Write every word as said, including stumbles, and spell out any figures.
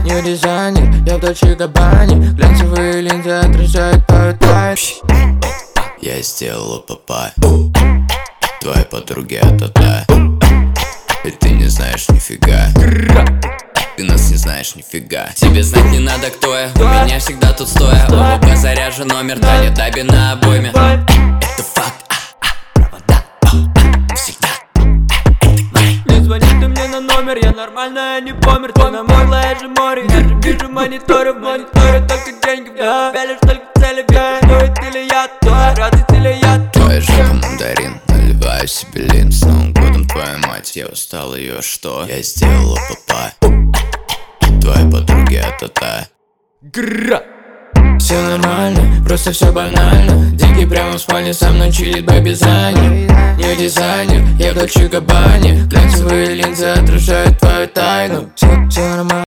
Не дизайнер, я в Дольче Габбане. Глянцевые линзы отражают твою тайну. Я сделала папа. Твоей подруге это та. И ты не знаешь нифига. Ты нас не знаешь нифига. Тебе знать не надо, кто я. У меня всегда тут стоя. ОВП заряжен, номер Таня Таби на обойме. Это факт. Провода всегда. Не звони ты мне на номер, я нормально, я не помер. Ты на мой, я же море. Я же вижу мониторы, в мониторе только деньги. В тебя лишь только цели, бьет. Стоит или я, твоя радость или я. Твоя жопа мандарин, наливаю себе лин. С Новым годом, твою мать, я устал ее, что? Я сделала папа. Твоей подруге это та. Все нормально, просто все банально. Дикий прямо в спальне со мной чилит бэби Заня. Не дизайнер, я в Дольче Габбане. Глянцевые линзы отражают твою тайну. Все, все нормально.